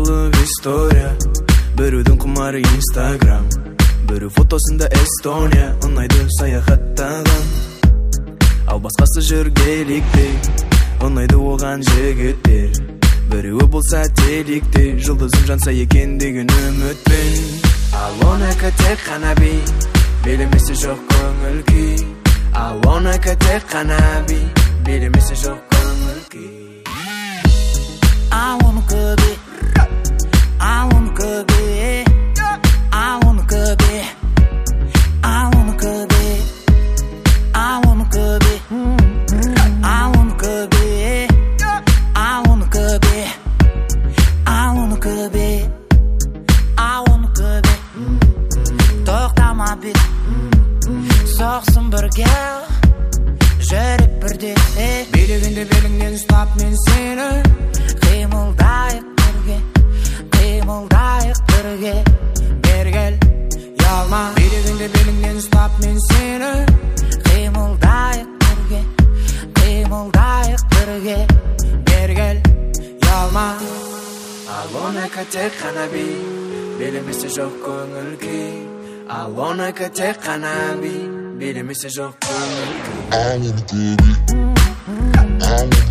кылып история. Бирөөдүн кумары Instagram, бирөө фотосунда Эстония. Унайды саяхаттаган, ал баскасы жүргеликти. Унайды оган жигиттер, бирөө болса теликти. Жылдызым жанса экен деген үмүтпен. I wanna тек кана би, белемесе жок көңүл күй. I wanna тек кана би, белемесе жок көңүл күй. I wanna be, I wanna be, I wanna be, I wanna be, I wanna be, I wanna be, I wanna be, I wanna be, I wanna be. Тоқтама бит, соқсын бірге, жүріп бірде. Билегенде беліңнен ұстап мен сені, қимылдайық бірге, қимылдайық бірге. Бергел, ұялма. Билегенде беліңнен ұстап мен сені, қимылдайық бірге, қимылдайық бірге. Бергел, ұялма. I wanna тек кана би, белемесе жок көңүл күй. I wanna тек кана би, белемесе жок көңүл күй. I wanna